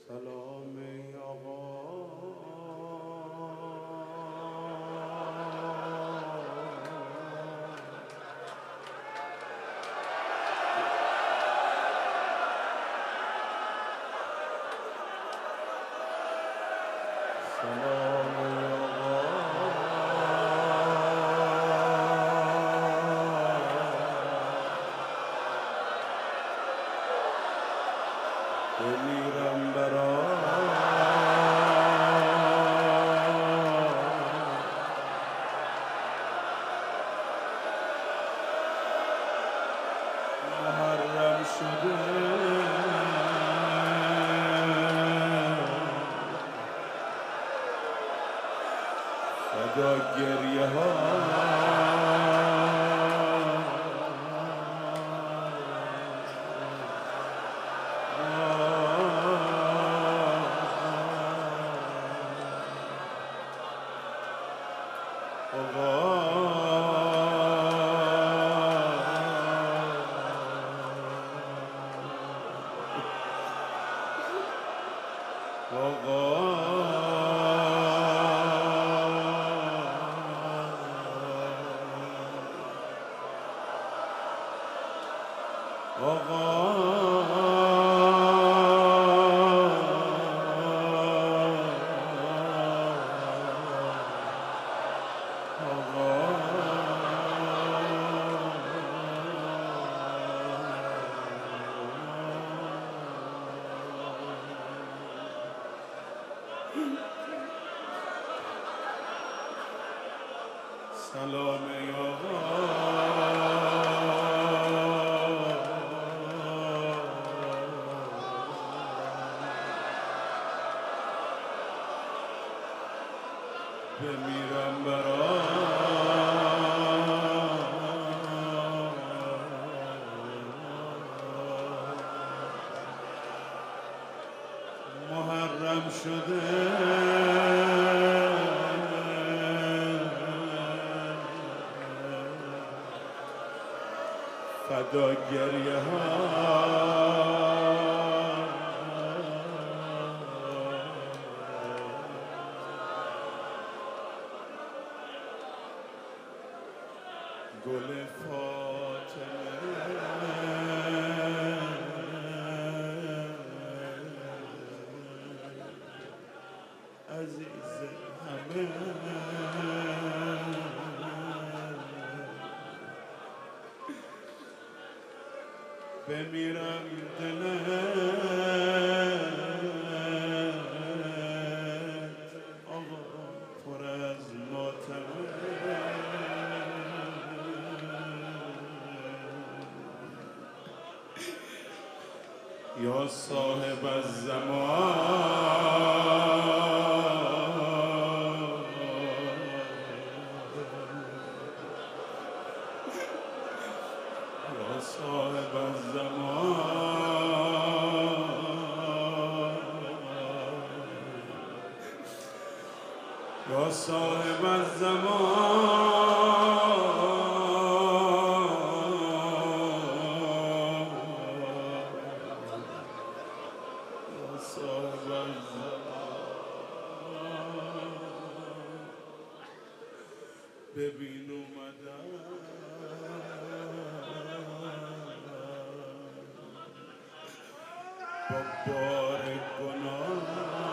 سلام ای آقا سلام ای بمیرم برات محرم شده فدا گریه ها سلام ای بمیرم محرم شده فدا گریه ها گل فاطمه عزیز همه بمیرم دلت آقا پر از ماتمه یا صاحب الزمان یا صاحب الزمان یا صاحب الزمان ببین اومدم با بار گناه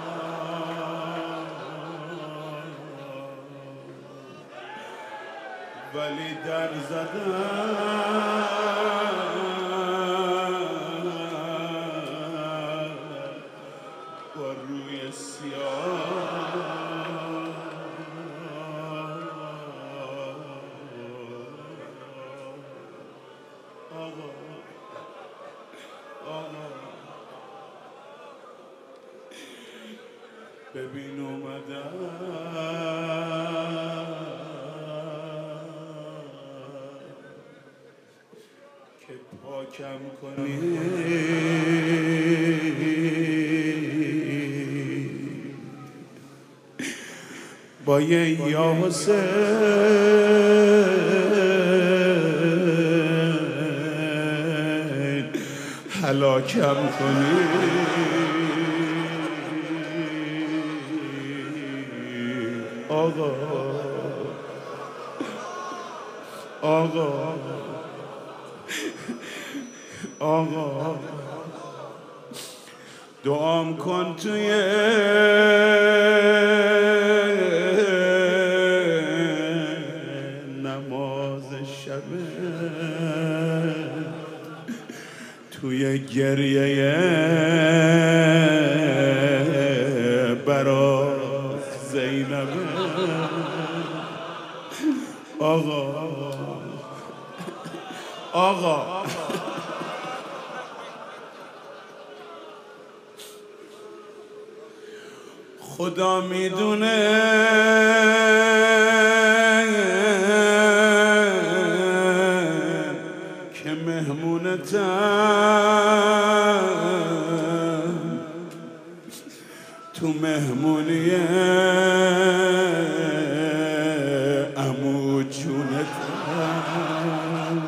ولی در زدم با روی سیاه ببین اومدم که پاکم کنی با یه یا حسین هلاکم کنی آقا آقا آقا دعام کن توی نماز شب، توی گریه برات زینب. آقا آقا خدا میدونه که مهمونتم، تو مهمونی عمو جونتم.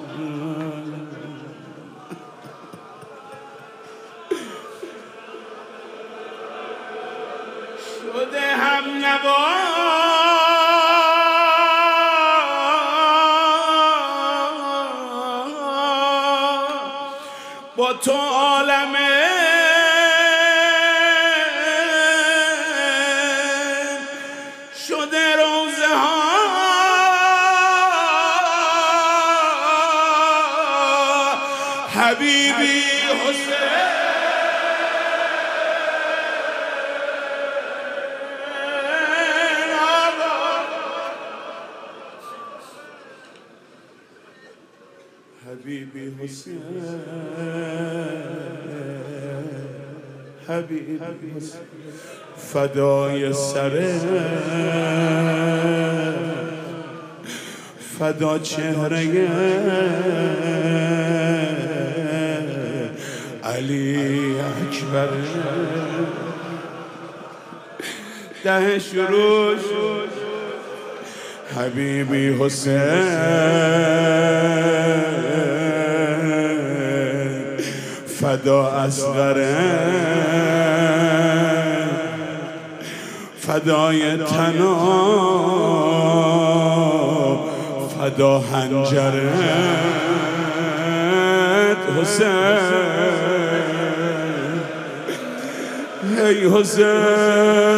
شده هم نوا با تو عالمه، شده روزه ها حبیبی حسین. حبیبی حسین، حبیبی حسین، فدای سره، فدا چهره علی اکبر. ده شروع حبیبی حسین، فدا اصغره، فدای تنا، فدا حنجره حسین. ای حسین